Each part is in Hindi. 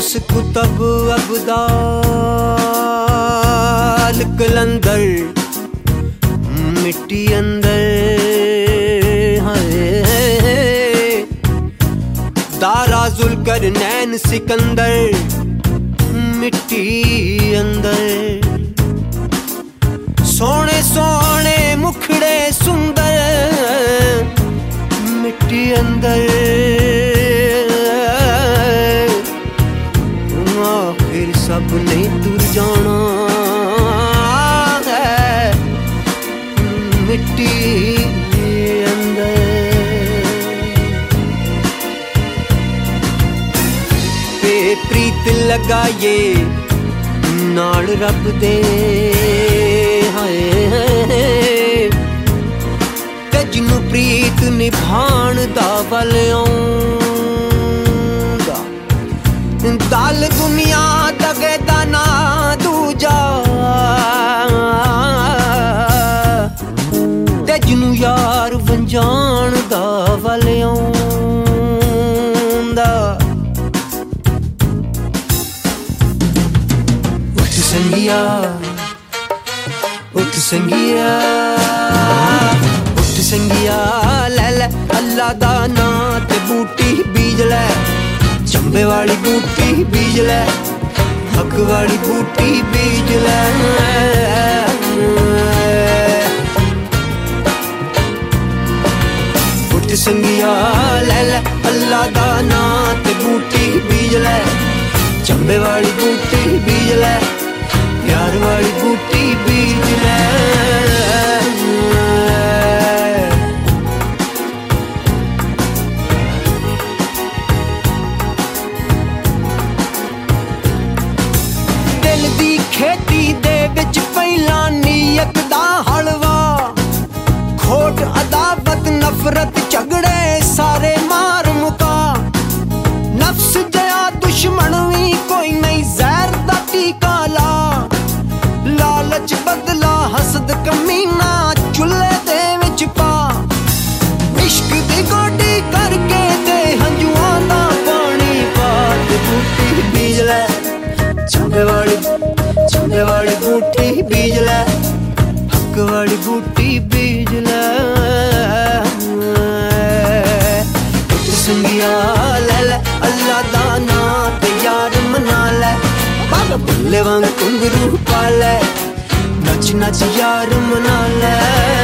गौस कुतब अब्दाल कलंदर मिट्टी अंदर है दारा जुल्करनैन सिकंदर मिट्टी अंदर सोने सोने मुखड़े सुंदर मिट्टी अंदर आखिर सब नहीं तुर जाना है मिट्टी अंदर पे प्रीत लगाए नाल रब दे हाय ते जिन्नू प्रीत निभाण दा वल आउंदा दल दुनिया दगे दा ना दूजा ते जिन्नू यार वंजाण दा वल आउंदा उठ संगिया उठ संगिया उठ संगिया ले ले अल्लाह दा नां ते बूटी बीज ले चंबे वाली बूटी बीज ले हक वाली बूटी बीज ले उठ संगिया ले ले अल्लाह दा नां ते बूटी बीज ले चंबे वाली बूटी बीज ले प्यार वाली बूटी बीज ले दिल दी खेती दे विच पहला नीयत दा हलवा खोट अदावत नफरत झगड़े सारे मार मुका नफ्स जया दुश्मन भी कोई नहीं जहर दा टीका ला लालच बदला हसद कमीना चुल्हे दे विच पा इश्क दी गोडी करके ते हंजुआं दा पानी पा ते बूटी बीज ले चंबे वाली बूटी बीज ले हक वाली बूटी बीज ले उठ संगिया ले ले अल्लाह दा नां ते यार मना ले बाबा बुल्ले वांग घुंघरू पा ले नच नच यार मना ले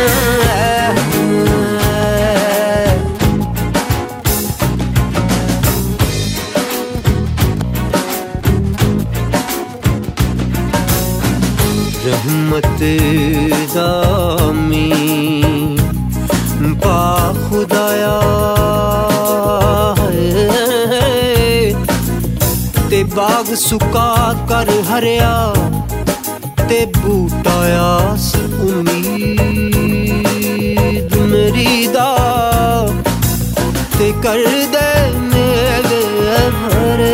रहमत दामी पा खुदाया ते बाग सुका कर हरिया ते बूटाया उम्मीद मेरी दा ते कर दे मेरे भरे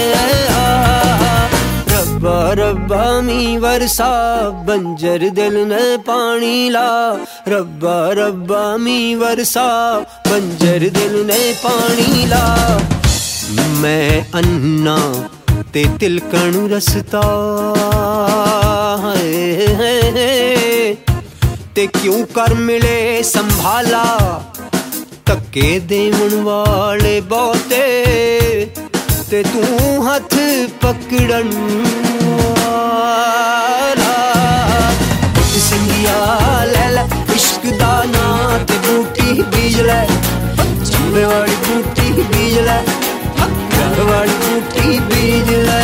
रब्बा रब्बा मी वरसा बंजर दिल ने पानी ला रब्बा रब्बा मी वरसा बंजर दिल ने पानी ला मैं अन्ना ते तिलकण रसता है ते क्यों कर मिले संभाला धक्के देवन वाले बहुते ते तू हथ पकड़न वाला उठ संगिया ले ले इश्क दा नां ते बूटी बीज ले चंबे वाली बूटी बीज ले प्यार वाली बूटी बीज ले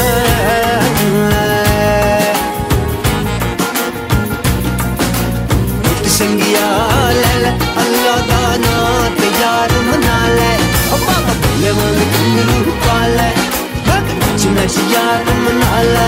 उठ संगिया ले ले अल्लाह दा नां ते यार मना ले बाबा बुल्ले वांग घुंघरू पा ले नच नच यार मना ले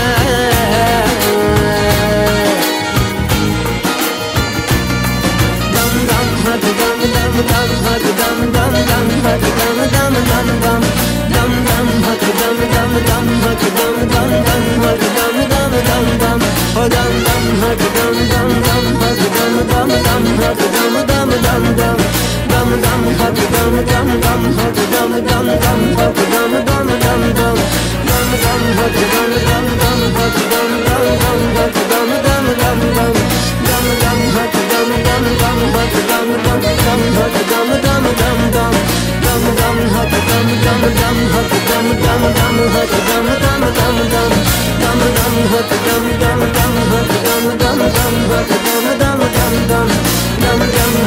दम दम हद दम दम दम हद दम दम दम हद दम दम दम दम dum dum hak dum dum dum hak dum dum dum hak dum dum dum dum oh dum dum hak dum dum dum hak dum dum dum hak dum dum dum dum dum dum hak dum dum